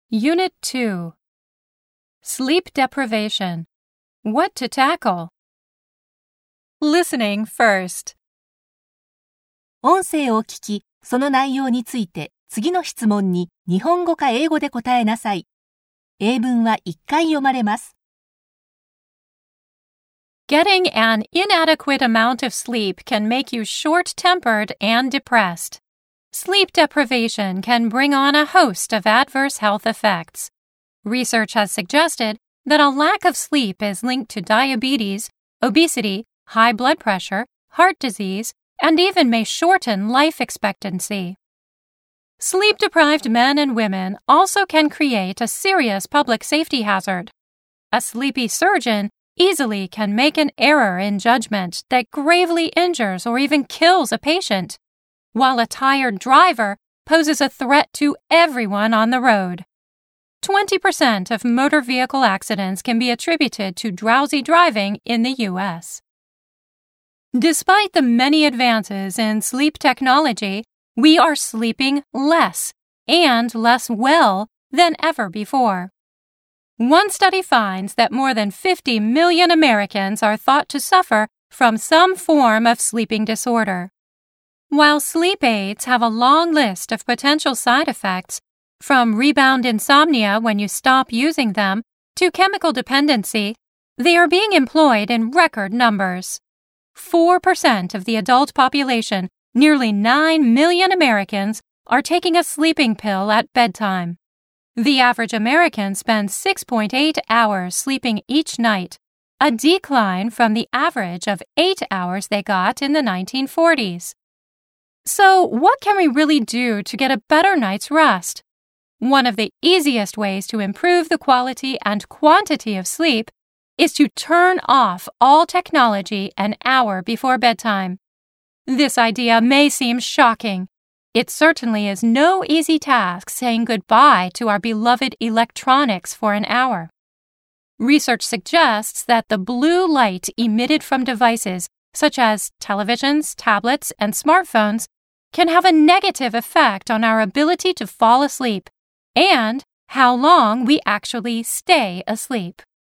Unit 2. Sleep deprivation. What to tackle? Listening first. 音声を聞き、その内容について次の質問に日本語か英語で答えなさい。英文は1回読まれます。 Getting an inadequate amount of sleep can make you short-tempered and depressed. Sleep deprivation can bring on a host of adverse health effects. Research has suggested that a lack of sleep is linked to diabetes, obesity, high blood pressure, heart disease, and even may shorten life expectancy. Sleep-deprived men and women also can create a serious public safety hazard. A sleepy surgeon easily can make an error in judgment that gravely injures or even kills a patient, while a tired driver poses a threat to everyone on the road. 20% of motor vehicle accidents can be attributed to drowsy driving in the U.S. Despite the many advances in sleep technology, we are sleeping less and less well than ever before. One study finds that more than 50 million Americans are thought to suffer from some form of sleeping disorder. While sleep aids have a long list of potential side effects, from rebound insomnia when you stop using them to chemical dependency, they are being employed in record numbers. 4% of the adult population, nearly 9 million Americans, are taking a sleeping pill at bedtime. The average American spends 6.8 hours sleeping each night, a decline from the average of 8 hours they got in the 1940s. So, what can we really do to get a better night's rest? One of the easiest ways to improve the quality and quantity of sleep is to turn off all technology an hour before bedtime. This idea may seem shocking. It certainly is no easy task saying goodbye to our beloved electronics for an hour. Research suggests that the blue light emitted from devices such as televisions, tablets, and smartphones can have a negative effect on our ability to fall asleep and how long we actually stay asleep.